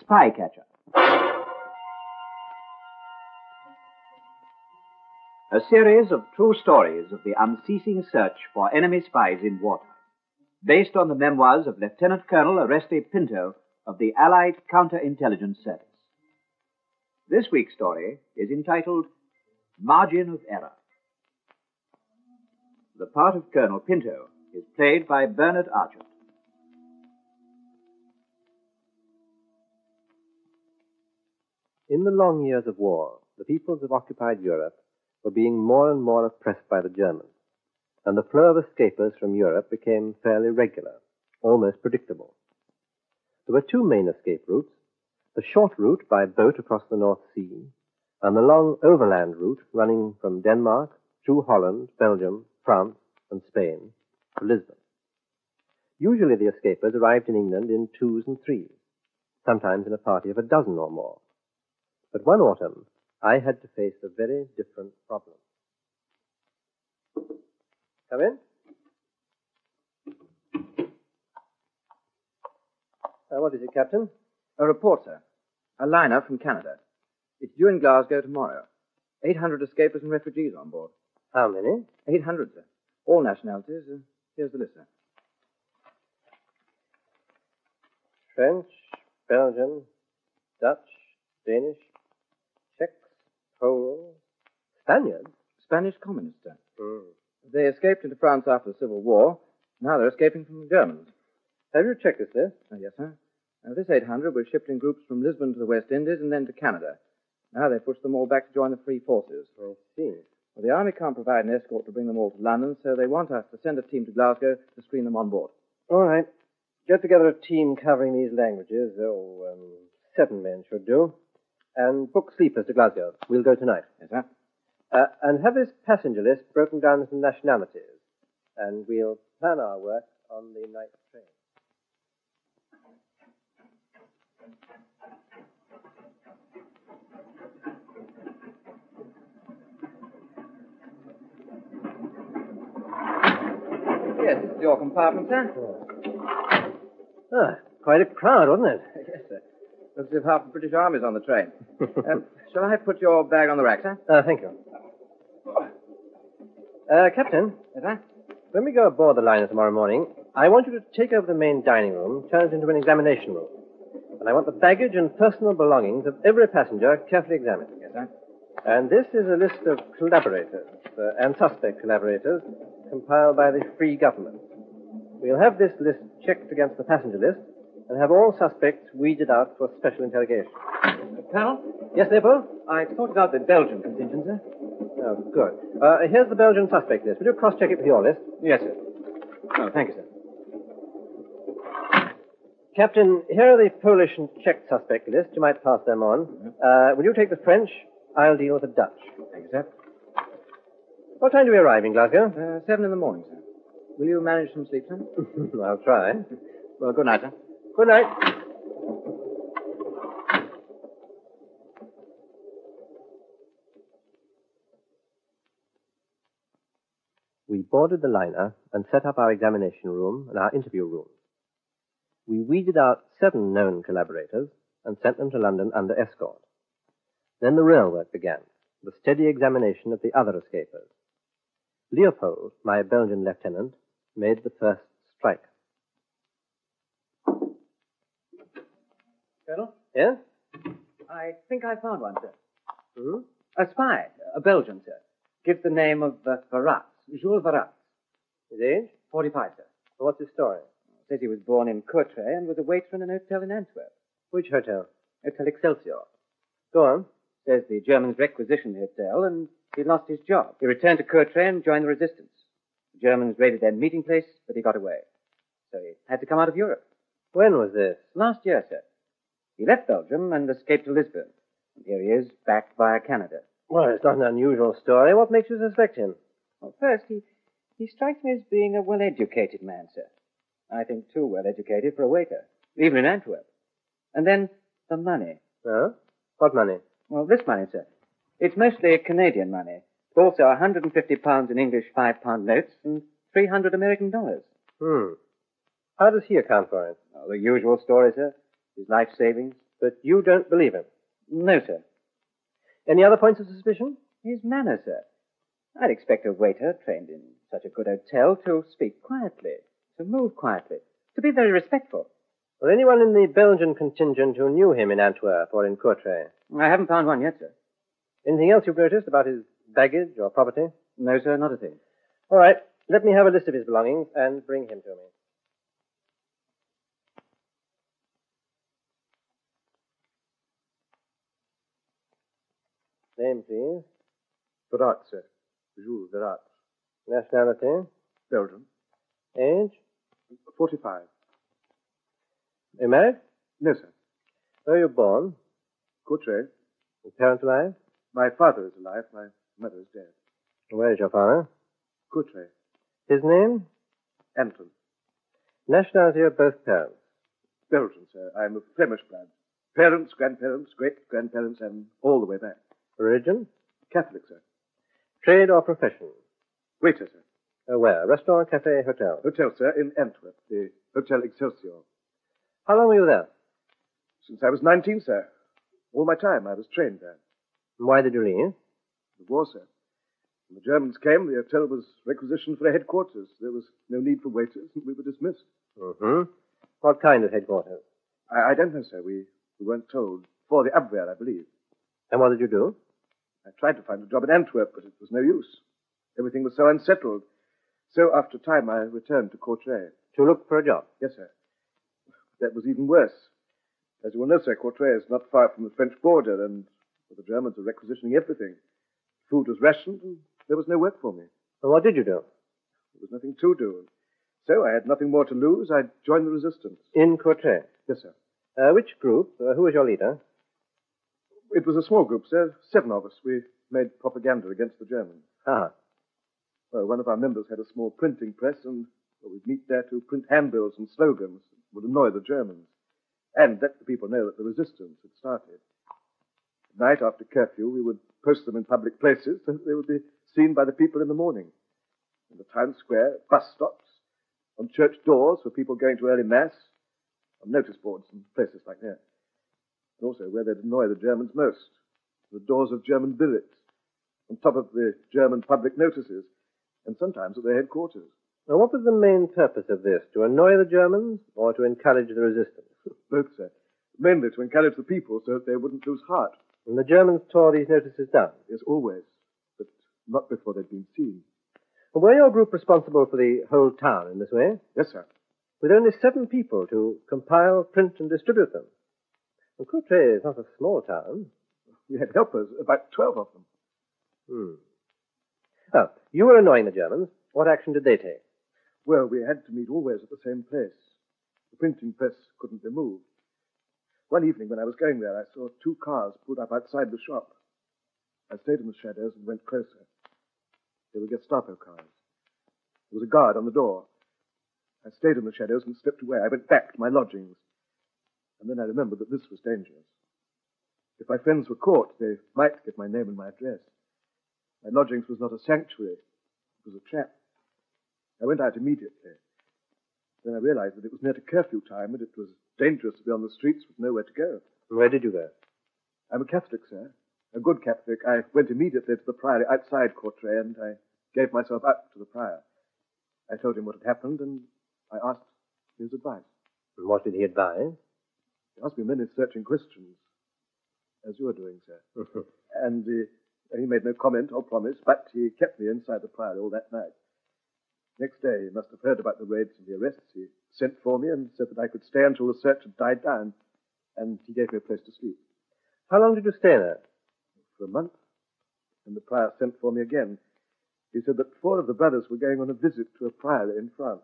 Spycatcher. A series of true stories of the unceasing search for enemy spies in wartime, based on the memoirs of Lieutenant Colonel Oreste Pinto of the Allied Counterintelligence Service. This week's story is entitled Margin of Error. The part of Colonel Pinto is played by Bernard Archant. In the long years of war, the peoples of occupied Europe were being more and more oppressed by the Germans, and the flow of escapers from Europe became fairly regular, almost predictable. There were two main escape routes, the short route by boat across the North Sea, and the long overland route running from Denmark through Holland, Belgium, France, and Spain to Lisbon. Usually the escapers arrived in England in twos and threes, sometimes in a party of a dozen or more. But one autumn, I had to face a very different problem. Come in. What is it, Captain? A report, sir. A liner from Canada. It's due in Glasgow tomorrow. 800 escapers and refugees on board. How many? 800, sir. All nationalities. Here's the list, sir. French, Belgian, Dutch, Danish, Czechs, Poles, Spaniards. Spanish communists, sir. They escaped into France after the Civil War. Now they're escaping from the Germans. Have you checked this list? Yes, sir. This 800 was shipped in groups from Lisbon to the West Indies and then to Canada. Now they've pushed them all back to join the Free Forces. I see. Well, the Army can't provide an escort to bring them all to London, so they want us to send a team to Glasgow to screen them on board. All right. Get together a team covering these languages. 7 men should do. And book sleepers to Glasgow. We'll go tonight. Yes, sir. And have this passenger list broken down into nationalities. And we'll plan our work on the night train. Yes, this is your compartment, sir. Quite a crowd, wasn't it? Yes, sir. Looks as if half the British Army's on the train. Shall I put your bag on the rack, sir? Thank you. Captain? Yes, sir? When we go aboard the liner tomorrow morning, I want you to take over the main dining room, turn it into an examination room. And I want the baggage and personal belongings of every passenger carefully examined. Yes, sir. And this is a list of collaborators and suspect collaborators compiled by the Free Government. We'll have this list checked against the passenger list and have all suspects weeded out for special interrogation. Colonel? Yes, Leopold? I sorted out the Belgian contingent, sir. Oh, good. Here's the Belgian suspect list. Will you cross-check it with your list? Yes, sir. Oh, thank you, sir. Captain, here are the Polish and Czech suspect lists. You might pass them on. Will you take the French? I'll deal with the Dutch. Thank you, sir. What time do we arrive in Glasgow? 7 in the morning, sir. Will you manage some sleep, sir? I'll try. Well, good night, sir. Good night. We boarded the liner and set up our examination room and our interview rooms. We weeded out 7 known collaborators and sent them to London under escort. Then the real work began, the steady examination of the other escapers. Leopold, my Belgian lieutenant, made the first strike. Colonel? Yes? I think I found one, sir. Hmm? A spy, a Belgian, sir. Gives the name of Varatz, Jules Varatz. His age? 45, sir. What's his story? Says he was born in Courtrai and was a waiter in an hotel in Antwerp. Which hotel? Hotel Excelsior. Go on. Says the Germans requisitioned the hotel and he lost his job. He returned to Courtrai and joined the resistance. The Germans raided their meeting place, but he got away. So he had to come out of Europe. When was this? Last year, sir. He left Belgium and escaped to Lisbon. And here he is, backed via Canada. Well, it's not an unusual story. What makes you suspect him? Well, first, he strikes me as being a well-educated man, sir. I think too well-educated for a waiter, even in Antwerp. And then the money. Oh? What money? Well, this money, sir. It's mostly Canadian money. But also £150 in English £5 notes and $300 American dollars. How does he account for it? Oh, the usual story, sir. His life savings, But you don't believe him. No, sir. Any other points of suspicion? His manner, sir. I'd expect a waiter trained in such a good hotel to speak quietly, to move quietly, to be very respectful. Or anyone in the Belgian contingent who knew him in Antwerp or in Courtrai? I haven't found one yet, sir. Anything else you've noticed about his baggage or property? No, sir, not a thing. All right. Let me have a list of his belongings and bring him to me. Name, please. Verrat, sir. Jules Verrat. Nationality? Belgium. Age? 45. Are you married? No, sir. Where were you born? Courtrai. Your parents alive? My father is alive. My mother is dead. Where is your father? Courtrai. His name? Anton. Nationality of both parents? Belgian, sir. I'm of Flemish blood. Parents, grandparents, great-grandparents, and all the way back. Religion? Catholic, sir. Trade or profession? Waiter, sir. Where? Restaurant, cafe, hotel? Hotel, sir, in Antwerp. The Hotel Excelsior. How long were you there? Since I was 19, sir. All my time I was trained there. And why did you leave? The war, sir. When the Germans came, the hotel was requisitioned for a headquarters. There was no need for waiters, and we were dismissed. Mm-hmm. What kind of headquarters? I don't know, sir. We weren't told. For the Abwehr, I believe. And what did you do? I tried to find a job in Antwerp, but it was no use. Everything was so unsettled. So after a time, I returned to Courtrai. To look for a job? Yes, sir. That was even worse. As you will know, sir, Courtrai is not far from the French border, and the Germans are requisitioning everything. Food was rationed, and there was no work for me. And what did you do? There was nothing to do. So I had nothing more to lose. I joined the resistance. In Courtrai? Yes, sir. Which group? Who was your leader? It was a small group, sir. 7 of us. We made propaganda against the Germans. Ah. Well, one of our members had a small printing press, and we'd meet there to print handbills and slogans that would annoy the Germans, and let the people know that the resistance had started. At night, after curfew, we would post them in public places so that they would be seen by the people in the morning. In the town square, bus stops, on church doors for people going to early mass, on notice boards and places like that. And also where they'd annoy the Germans most, the doors of German billets, on top of the German public notices, and sometimes at their headquarters. Now, what was the main purpose of this? To annoy the Germans or to encourage the resistance? Both, sir. Mainly to encourage the people so that they wouldn't lose heart. And the Germans tore these notices down? Yes, always. But not before they'd been seen. And were your group responsible for the whole town in this way? Yes, sir. With only 7 people to compile, print, and distribute them? And Courtrai is not a small town. We had helpers, about 12 of them. Oh, you were annoying the Germans. What action did they take? Well, we had to meet always at the same place. The printing press couldn't be moved. One evening when I was going there, I saw 2 cars pulled up outside the shop. I stayed in the shadows and went closer. They were Gestapo cars. There was a guard on the door. I stayed in the shadows and slipped away. I went back to my lodgings. And then I remembered that this was dangerous. If my friends were caught, they might get my name and my address. My lodgings was not a sanctuary. It was a trap. I went out immediately. Then I realized that it was near to curfew time and it was dangerous to be on the streets with nowhere to go. Where did you go? I'm a Catholic, sir. A good Catholic. I went immediately to the priory outside Courtrai and I gave myself up to the prior. I told him what had happened and I asked his advice. And what did he advise? He asked me many searching questions, as you're doing, sir. And he made no comment or promise, but he kept me inside the priory all that night. Next day, he must have heard about the raids and the arrests. He sent for me and said that I could stay until the search had died down, and he gave me a place to sleep. How long did you stay there? For a month. And the prior sent for me again. He said that 4 of the brothers were going on a visit to a priory in France.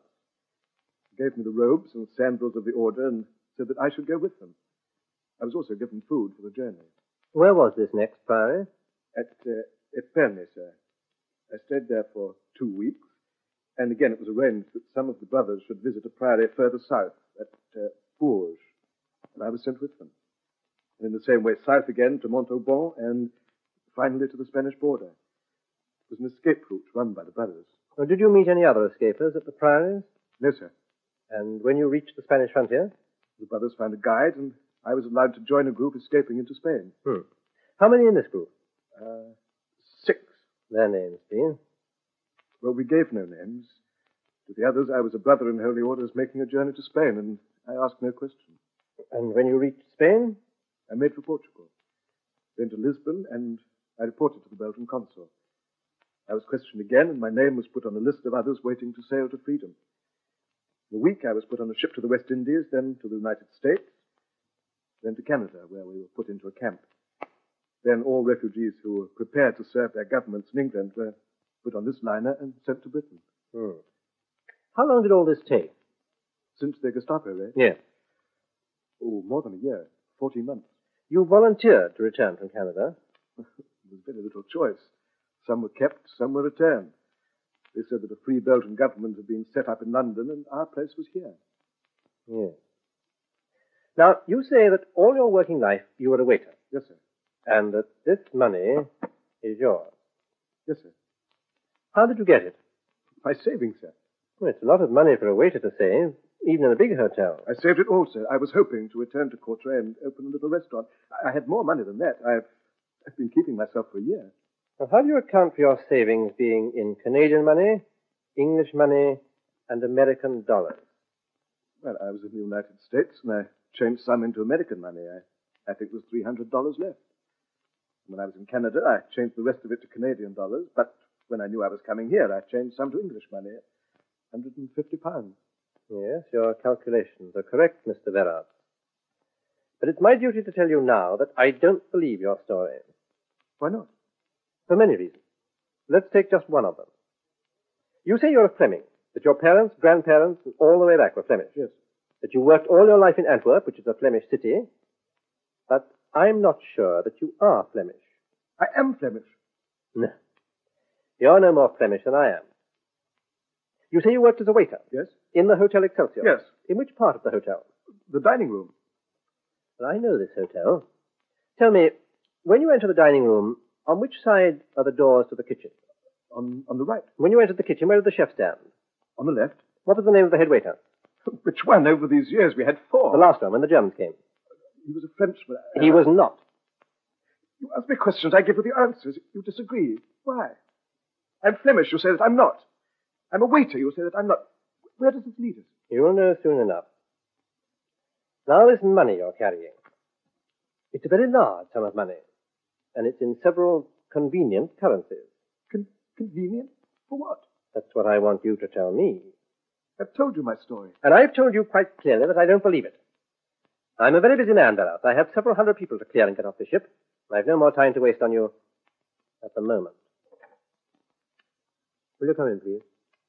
He gave me the robes and sandals of the order and said that I should go with them. I was also given food for the journey. Where was this next priory? At Epernay, sir. I stayed there for 2 weeks, and again it was arranged that some of the brothers should visit a priory further south, at Bourges, and I was sent with them. And in the same way south again to Montauban, and finally to the Spanish border. It was an escape route run by the brothers. Well, did you meet any other escapers at the priories? No, sir. And when you reached the Spanish frontier? The brothers found a guide and I was allowed to join a group escaping into Spain. How many in this group? 6. Their names, please. Well, we gave no names. To the others, I was a brother in holy orders making a journey to Spain, and I asked no questions. And when you reached Spain? I made for Portugal, then to Lisbon, and I reported to the Belgian consul. I was questioned again, and my name was put on a list of others waiting to sail to freedom. In a week, I was put on a ship to the West Indies, then to the United States, then to Canada, where we were put into a camp. Then all refugees who were prepared to serve their governments in England were put on this liner and sent to Britain. How long did all this take? Since the Gestapo raid? Yes. Oh, more than a year. 14 months. You volunteered to return from Canada? There was very little choice. Some were kept, some were returned. They said that a free Belgian government had been set up in London, and our place was here. Yes. Now, you say that all your working life you were a waiter. Yes, sir. And that this money is yours. Yes, sir. How did you get it? By saving, sir. Well, it's a lot of money for a waiter to save, even in a big hotel. I saved it all, sir. I was hoping to return to Courtrai and open a little restaurant. I had more money than that. I've been keeping myself for a year. Now, how do you account for your savings being in Canadian money, English money, and American dollars? Well, I was in the United States, and I changed some into American money. I think there was $300 left. When I was in Canada, I changed the rest of it to Canadian dollars, but when I knew I was coming here, I changed some to English money. £150. Yes, your calculations are correct, Mr. Verard. But it's my duty to tell you now that I don't believe your story. Why not? For many reasons. Let's take just one of them. You say you're a Fleming, that your parents, grandparents, and all the way back were Flemish. Yes. That you worked all your life in Antwerp, which is a Flemish city. But I'm not sure that you are Flemish. I am Flemish. No. You're no more Flemish than I am. You say you worked as a waiter? Yes. In the Hotel Excelsior? Yes. In which part of the hotel? The dining room. Well, I know this hotel. Tell me, when you enter the dining room, on which side are the doors to the kitchen? On the right. When you entered the kitchen, where did the chef stand? On the left. What was the name of the head waiter? Which one? Over these years, we had 4. The last one, when the Germans came. He was a Frenchman. He was not. You ask me questions, I give you the answers. You disagree. Why? I'm Flemish, you say that I'm not. I'm a waiter, you say that I'm not. Where does this lead us? You'll know soon enough. Now, this money you're carrying. It's a very large sum of money, and it's in several convenient currencies. Convenient? For what? That's what I want you to tell me. I've told you my story. And I've told you quite clearly that I don't believe it. I'm a very busy man, Barrows. I have several hundred people to clear and get off the ship. I've no more time to waste on you at the moment. Will you come in, please?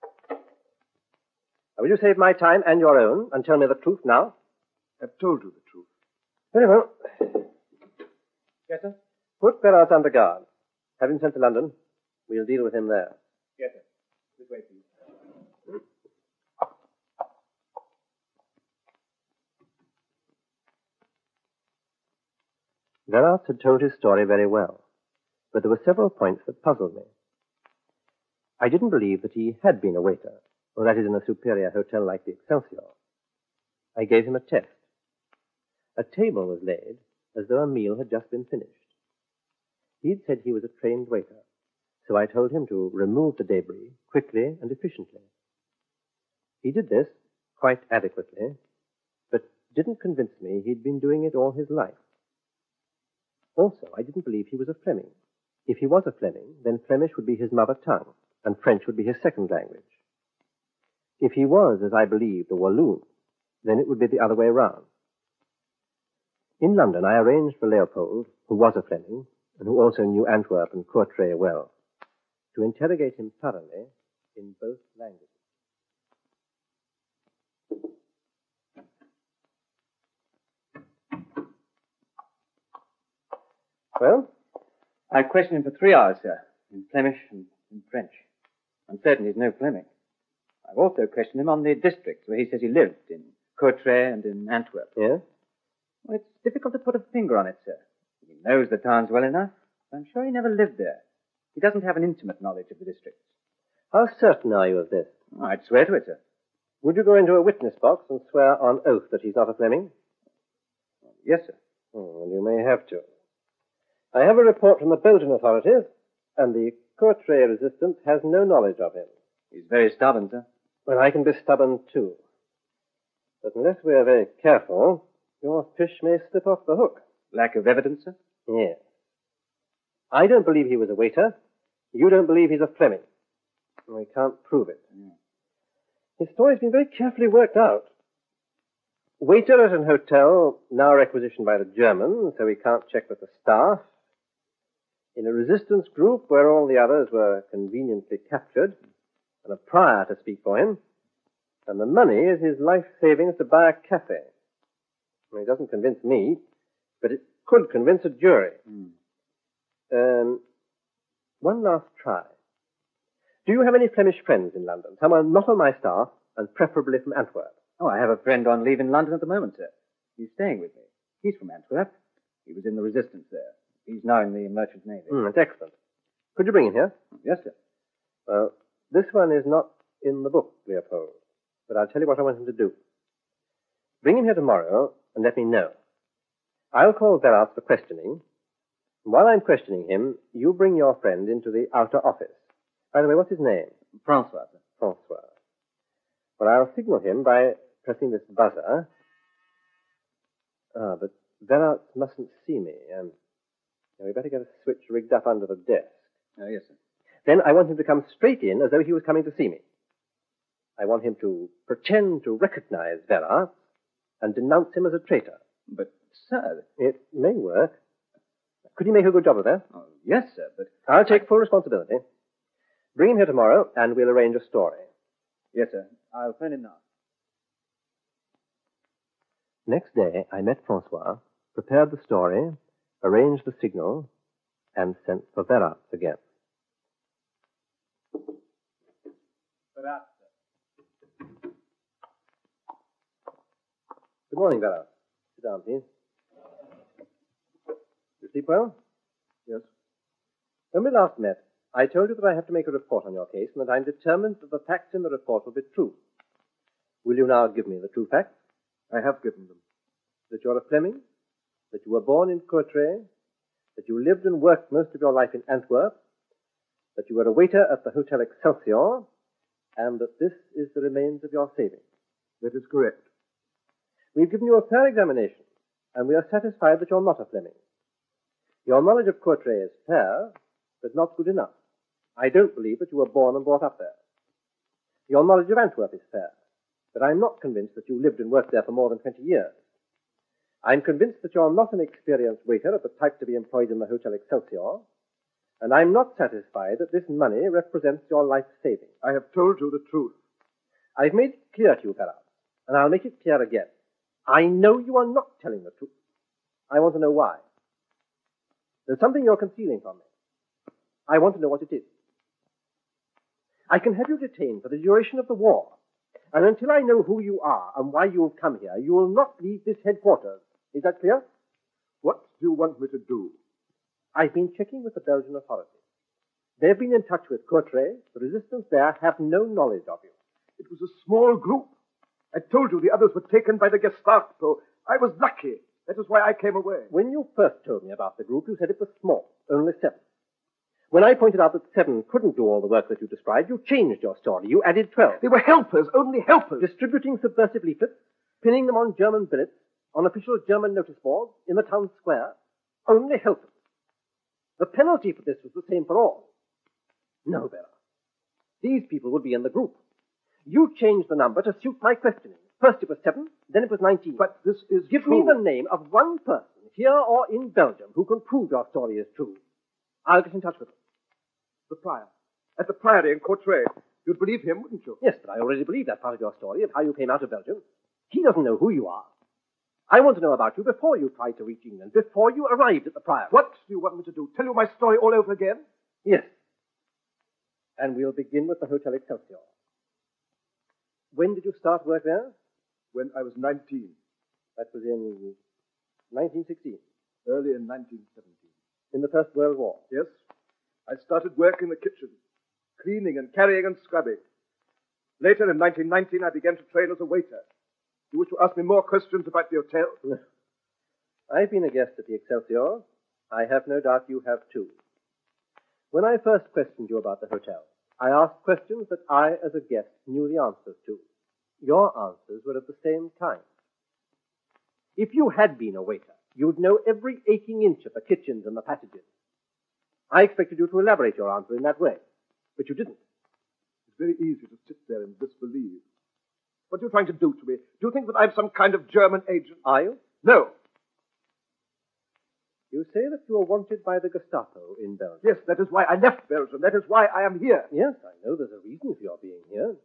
Will you save my time and your own and tell me the truth now? I've told you the truth. Very well. Yes, sir? Put Barrows under guard. Have him sent to London. We'll deal with him there. Yes, sir. This way, please. Verard had told his story very well, but there were several points that puzzled me. I didn't believe that he had been a waiter, or that is in a superior hotel like the Excelsior. I gave him a test. A table was laid as though a meal had just been finished. He'd said he was a trained waiter, so I told him to remove the debris quickly and efficiently. He did this quite adequately, but didn't convince me he'd been doing it all his life. Also, I didn't believe he was a Fleming. If he was a Fleming, then Flemish would be his mother tongue, and French would be his second language. If he was, as I believed, a Walloon, then it would be the other way round. In London, I arranged for Leopold, who was a Fleming, and who also knew Antwerp and Courtrai well, to interrogate him thoroughly in both languages. Well? I questioned him for 3 hours, sir, in Flemish and in French. I'm certain he's no Fleming. I've also questioned him on the districts where he says he lived, in Courtrai and in Antwerp. Yes? Well, it's difficult to put a finger on it, sir. He knows the towns well enough, but I'm sure he never lived there. He doesn't have an intimate knowledge of the districts. How certain are you of this? Oh, I'd swear to it, sir. Would you go into a witness box and swear on oath that he's not a Fleming? Yes, sir. And you may have to. I have a report from the Belgian authorities, and the Courtrai resistance has no knowledge of him. He's very stubborn, sir. Well, I can be stubborn, too. But unless we are very careful, your fish may slip off the hook. Lack of evidence, sir? Yes. I don't believe he was a waiter. You don't believe he's a Fleming. We can't prove it. His story's been very carefully worked out. Waiter at an hotel, now requisitioned by the Germans, so we can't check with the staff. In a resistance group where all the others were conveniently captured, and a prior to speak for him. And the money is his life savings to buy a cafe. Well, it doesn't convince me, but it could convince a jury. One last try. Do you have any Flemish friends in London? Someone not on my staff, and preferably from Antwerp. Oh, I have a friend on leave in London at the moment, sir. He's staying with me. He's from Antwerp. He was in the resistance there. He's now in the Merchant Navy. That's excellent. Could you bring him here? Yes, sir. Well, this one is not in the book, Leopold. But I'll tell you what I want him to do. Bring him here tomorrow and let me know. I'll call Verrat for questioning. While I'm questioning him, you bring your friend into the outer office. By the way, what's his name? Francois, sir. Francois. Well, I'll signal him by pressing this buzzer. But Verrat mustn't see me. We better get a switch rigged up under the desk. Oh, yes, sir. Then I want him to come straight in as though he was coming to see me. I want him to pretend to recognize Verrat and denounce him as a traitor. But, sir... It may work. Could you make a good job of that? Oh, yes, sir, but... I'll take full responsibility. Bring him here tomorrow, and we'll arrange a story. Yes, sir. I'll phone him now. Next day, I met Francois, prepared the story, arranged the signal, and sent for Verrat again. Verrat, sir. Good morning, Verrat. Sit down, please. You sleep well? Yes. When we last met, I told you that I have to make a report on your case and that I'm determined that the facts in the report will be true. Will you now give me the true facts? I have given them. That you're a Fleming, that you were born in Courtrai, that you lived and worked most of your life in Antwerp, that you were a waiter at the Hotel Excelsior, and that this is the remains of your savings. That is correct. We've given you a fair examination, and we are satisfied that you're not a Fleming. Your knowledge of Courtrai is fair, but not good enough. I don't believe that you were born and brought up there. Your knowledge of Antwerp is fair, but I'm not convinced that you lived and worked there for more than 20 years. I'm convinced that you're not an experienced waiter of the type to be employed in the Hotel Excelsior, and I'm not satisfied that this money represents your life savings. I have told you the truth. I've made it clear to you, Verrat, and I'll make it clear again. I know you are not telling the truth. I want to know why. There's something you're concealing from me. I want to know what it is. I can have you detained for the duration of the war, and until I know who you are and why you have come here, you will not leave this headquarters. Is that clear? What do you want me to do? I've been checking with the Belgian authorities. They've been in touch with Courtrai. The resistance there have no knowledge of you. It was a small group. I told you the others were taken by the Gestapo. I was lucky. That is why I came away. When you first told me about the group, you said it was small, only 7. When I pointed out that 7 couldn't do all the work that you described, you changed your story. You added 12. They were helpers, only helpers. Distributing subversive leaflets, pinning them on German billets, on official German notice boards, in the town square. Only helpers. The penalty for this was the same for all. No, Vera. These people would be in the group. You changed the number to suit my questioning. First it was 7, then it was 19. But this is Give true. me the name of one person, here or in Belgium, who can prove your story is true. I'll get in touch with them. The prior. At the priory in Courtrai. You'd believe him, wouldn't you? Yes, but I already believe that part of your story of how you came out of Belgium. He doesn't know who you are. I want to know about you before you tried to reach England, before you arrived at the priory. What do you want me to do? Tell you my story all over again? Yes. And we'll begin with the Hotel Excelsior. When did you start work there? When I was 19. That was in 1916. Early in 1917. In the First World War. Yes. I started work in the kitchen. Cleaning and carrying and scrubbing. Later, in 1919, I began to train as a waiter. You wish to ask me more questions about the hotel? No. I've been a guest at the Excelsior. I have no doubt you have too. When I first questioned you about the hotel, I asked questions that I, as a guest, knew the answers to. Your answers were of the same kind. If you had been a waiter, you'd know every aching inch of the kitchens and the passages. I expected you to elaborate your answer in that way, but you didn't. It's very easy to sit there and disbelieve. What are you trying to do to me? Do you think that I'm some kind of German agent? Are you? No. You say that you are wanted by the Gestapo in Belgium. Yes, that is why I left Belgium. That is why I am here. Yes, I know there's a reason for your being here.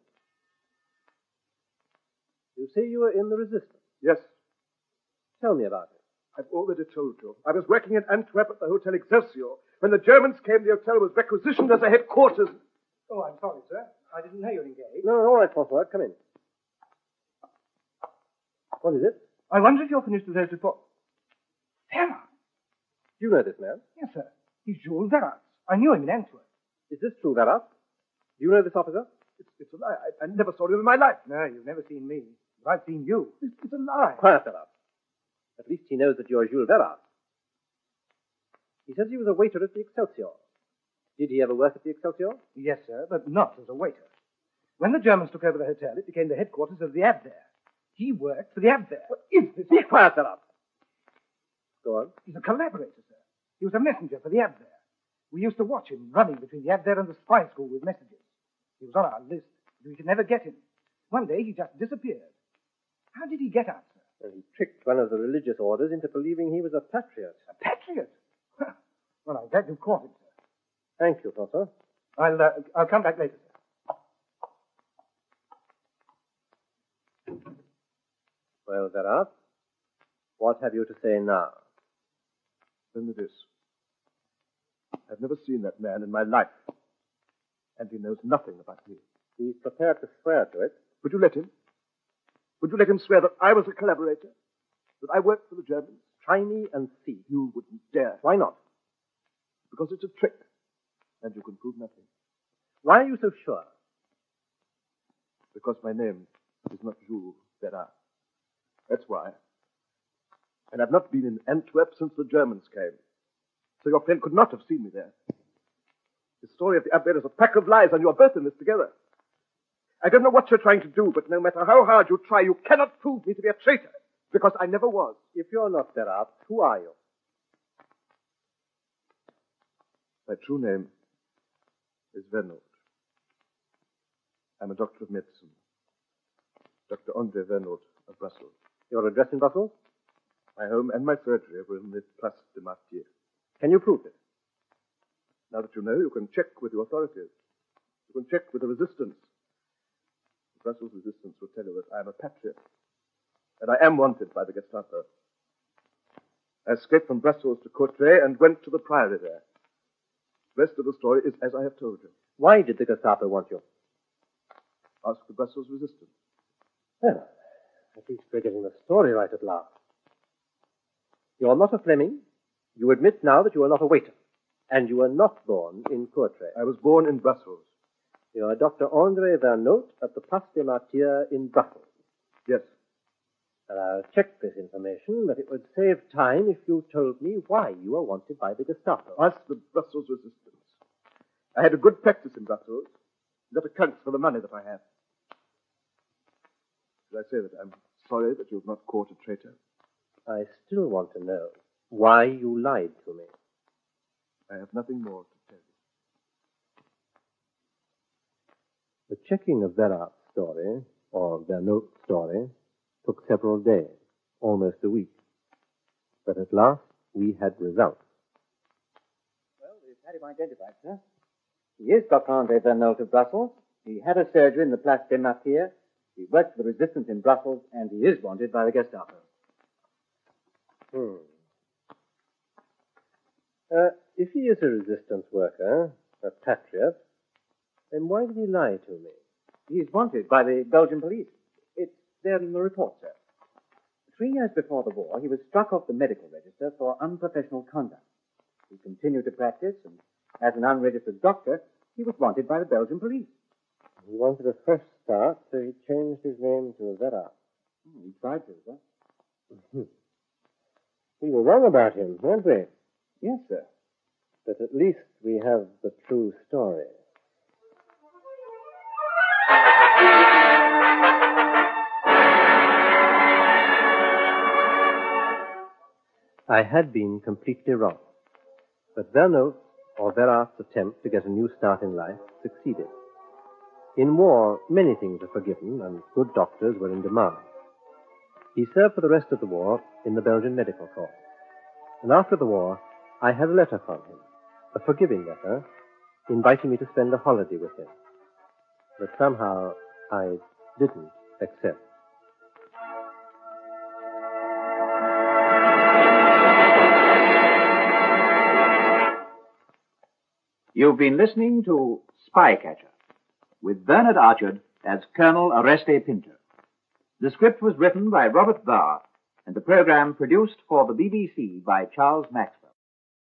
You say you were in the resistance. Yes, Tell me about it. I've already told you. I was working in Antwerp at the Hotel Excelsior. When the Germans came, the hotel was requisitioned as a headquarters. Oh, I'm sorry, sir. I didn't know you were engaged. No, all right, François, come in. What is it? I wonder if you're finished with those reports. Ferrat? Do you know this man? Yes, sir. He's Jules Verrat. I knew him in Antwerp. Is this true, Verrat? Do you know this officer? It's a lie. I never saw him in my life. No, you've never seen me. But I've seen you. It's a lie. Quiet, Verrat. At least he knows that you're Jules Verrat. He says he was a waiter at the Excelsior. Did he ever work at the Excelsior? Yes, sir, but not as a waiter. When the Germans took over the hotel, it became the headquarters of the Abwehr. He worked for the Abwehr. What is this? Be quiet, Verrat. Go on. He's a collaborator, sir. He was a messenger for the Abwehr. We used to watch him running between the Abwehr and the spy school with messages. He was on our list, but we could never get him. One day he just disappeared. How did he get out, sir? And he tricked one of the religious orders into believing he was a patriot. A patriot? Well, I'm glad you caught him, sir. Thank you, François. I'll come back later, sir. Well, Verrat, what have you to say now? Only this. I've never seen that man in my life. And he knows nothing about me. He's prepared to swear to it. Would you let him? Would you let him swear that I was a collaborator? That I worked for the Germans? Try me and see. You wouldn't dare. Why not? Because it's a trick. And you can prove nothing. Why are you so sure? Because my name is not Jules Verrat. That's why. And I've not been in Antwerp since the Germans came. So your friend could not have seen me there. The story of the Abwehr is a pack of lies, and you're both in this together. I don't know what you're trying to do, but no matter how hard you try, you cannot prove me to be a traitor, because I never was. If you're not Verrat, who are you? My true name is Vernoot. I'm a doctor of medicine. Dr. André Vernoot of Brussels. Your address in Brussels? My home and my surgery were in the Place de Martyrs. Can you prove it? Now that you know, you can check with the authorities. You can check with the resistance. The Brussels resistance will tell you that I am a patriot. And I am wanted by the Gestapo. I escaped from Brussels to Courtrai and went to the Priory there. The rest of the story is as I have told you. Why did the Gestapo want you? Ask the Brussels resistance. Well, at least we're getting the story right at last. You're not a Fleming. You admit now that you are not a waiter. And you were not born in Courtrai. I was born in Brussels. You are Dr. André Vernoot at the Place des Martyrs in Brussels. Yes. And I'll check this information, but it would save time if you told me why you were wanted by the Gestapo. Ask the Brussels resistance. I had a good practice in Brussels. That accounts for the money that I have. Should I say that I'm sorry that you've not caught a traitor? I still want to know why you lied to me. I have nothing more to tell you. The checking of Verrat's story, or Vernoot's story, took several days, almost a week. But at last, we had results. Well, we've had him identified, sir. He is Dr. André Vernoot of Brussels. He had a surgery in the Place des Martyrs. He worked for the resistance in Brussels, and he is wanted by the Gestapo. If he is a resistance worker, a patriot, then why did he lie to me? He is wanted by the Belgian police. It's there in the report, sir. 3 years before the war, he was struck off the medical register for unprofessional conduct. He continued to practice, and as an unregistered doctor, he was wanted by the Belgian police. He wanted a fresh start, so he changed his name to Verrat. He tried to, sir. We were wrong about him, weren't we? Yes, sir. But at least we have the true story. I had been completely wrong. But Vernot's or Verart's attempt to get a new start in life succeeded. In war, many things are forgiven, and good doctors were in demand. He served for the rest of the war in the Belgian Medical Corps. And after the war, I had a letter from him, a forgiving letter, inviting me to spend a holiday with him. But somehow I didn't accept. You've been listening to Spycatcher, with Bernard Archard as Colonel Oreste Pinto. The script was written by Robert Barr, and the program produced for the BBC by Charles Maxwell.